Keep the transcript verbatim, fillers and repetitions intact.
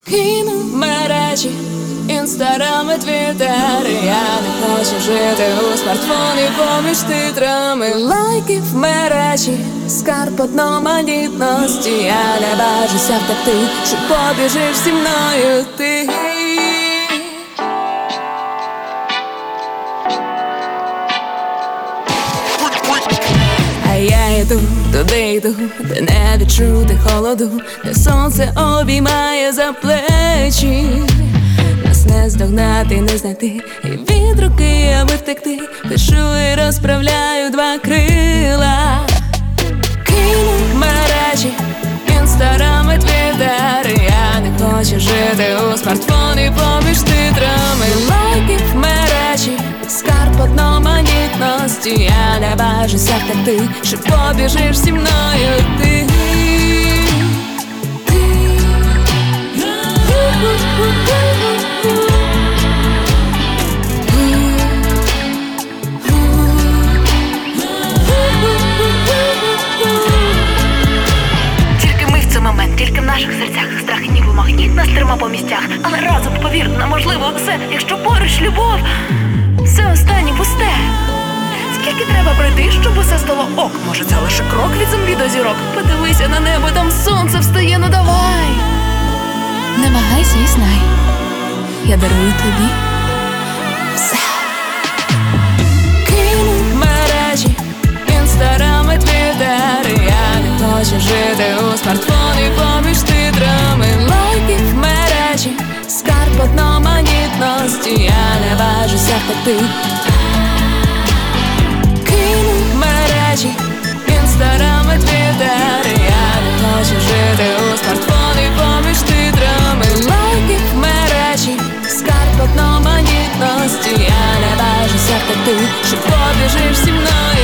Кину мережі, інстаграм і твіттер. Я не хочу жити у смартфоні поміж титрами. Лайки в мережі, скарб одноманітності. Я не бажуся втекти, що побіжиш зі мною ти. А я йду, туди йду, де не відчути холоду, де сонце обіймає за плечі. Нас не здогнати, не знайти, і від руки, аби втекти, пишу і розправляю два крила. Кину мережі, інстаграм і твіттер. Я не хочу жити у смартфоні поміж титрами. Лайки в мережі, скарб одноманітності. Я не бажуся втекти, що побіжиш зі мною ти. Тільки ми в цей момент, тільки в наших серцях. Страх ніби магніт нас трима по місцях. Але разом, повір, неможливо все, якщо поруч любов. Все останнє пусте. Скільки треба пройти, щоб усе стало ок? Може, це лише крок від землі до зірок? Подивися на небо, там сонце встає, ну давай. Намагайся і знай, я дарую тобі все. Кину мережі, інстаграм і твіттер. Я не хочу жити у смартфоні поміж титрами. Лайки в мережі, скарб одноманітності. Я не бажуся втекти. Кину мережі, інстаграм і твіттер. Я не хочу жити у смартфоні поміж титрами. Лайки в мережі, скарб одноманітності. Я не бажуся втекти, що побіжиш зі мною.